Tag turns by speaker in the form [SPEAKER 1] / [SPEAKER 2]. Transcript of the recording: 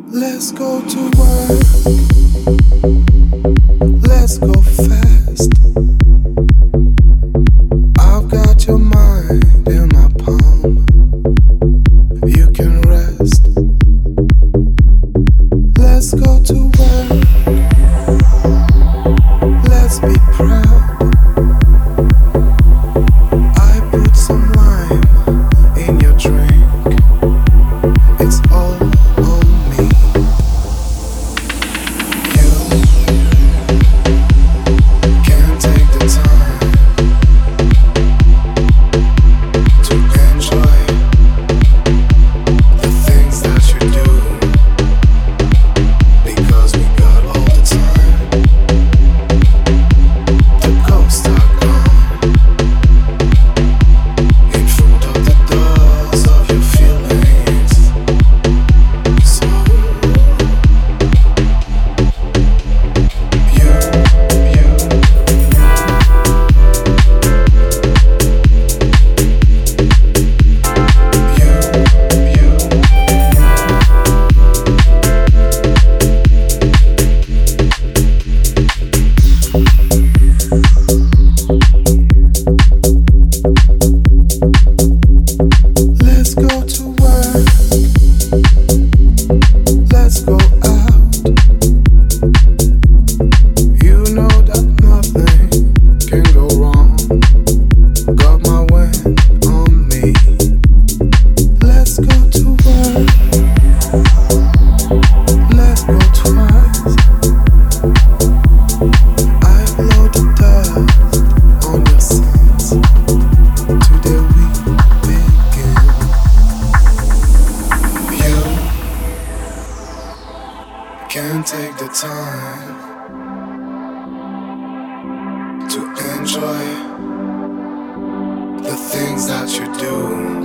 [SPEAKER 1] Let's go to work. Let's go fast. I've got your mind in my palm. You can rest. Let's go to work. Let's be proud. I put some lime in your drink. It's all on me. You can't take the time to enjoy the things that you do, because we got all the time. The ghosts are gone in front of the doors of your feelings. So let's go to work. Let's go out. You know that nothing can go wrong. Got my wind on me. Let's go to work. Let's go twice. I blow the dust on your sins. Today we begin. You can't take the time to enjoy the things that you do,